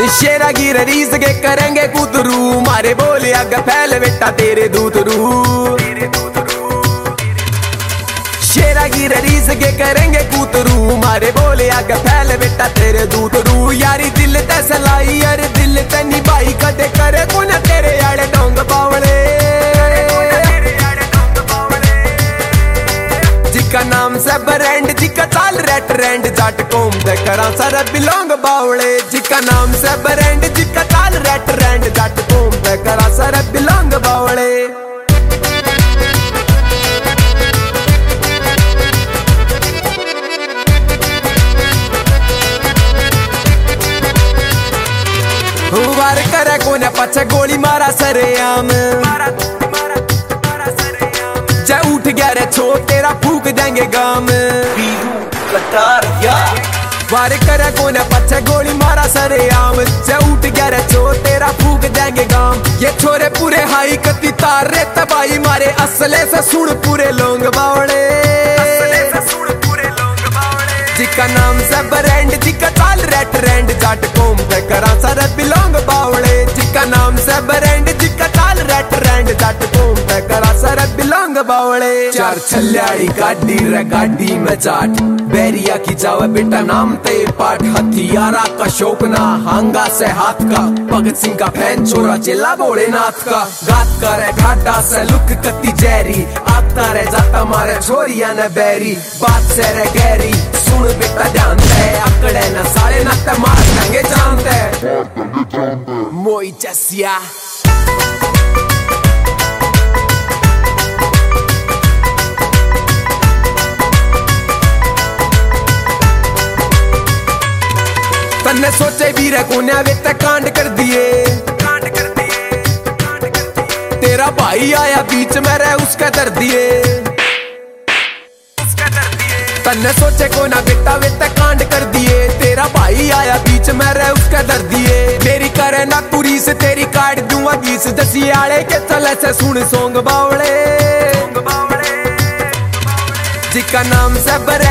शेरा की रीस के करेंगे कूतरू, मारे बोले आगे फैल बेटा तेरे दूतरू। शेरा की रीस के करेंगे कूतरू, मारे बोले आगे फैल बेटा तेरे दूतरू। यारी दिल ते सलाई यार दिल ते निभाई, कदे करे को न तेरे आड़े डोंग बावले। जिका नाम से ब्रांड जिका चाल रेट रेंड, जाट कोम दे करा सारा बिलोंग बावले। जिका नाम से ब्रांड जिका चाल रेट रेंड, जाट कोम दे करा सारा बिलोंग बावले। वार करे कोने पछे गोली मारा सरेआम, जय उठ गया रे छो तेरा फूक देंगे गाम। वार करे कोने पछे गोली मारा सरेआम, जय उठ गया रे छो तेरा फूक देंगे गाम। ये छोरे पूरे हाई कती तार रे तबाई, मारे असले से सुन पूरे लोंग बावड़े। जिका नाम से ब्रांड जिका चाल रेट रेंड, जाट कोम ते करा सारे बिलोंग बावड़े। जिका नाम से ब्रांड जिका चाल रेट रेंड, जाट कोम ते करा सारे बिलोंग बावड़े। चार छल्याड़ी गाड़ी रे गाड़ी में जाट, बैरिया की जावे बेटा नाम ते पाठ। हथियारा का शौक ना हांगा से हाथ का, भगत सिंह का फैन छोरा चिल्ला भोलेनाथ का। गात करे घाटा से लुक कती जैरी, आता रे जाता मारे छोरिया न बैरी। बात से रे गहरी सुन बेटा जानते, अकड़े न साले न ते मार देंगे जानते। मोई चसिया तन्ने सोचे भी रे कोन्या वे ते कांड कर दिए। तेरा भाई आया बीच में रे उसका दर दिए। तन्ने सोचे को ना बेटा वे ते कांड कर दिए। तेरा भाई आया बीच में रे उसका दर दिए। मेरी करे ना पूरी से तेरी काट दूंगा गीस, दसी आले के चले से सुन सोंग बावड़े। जिका नाम से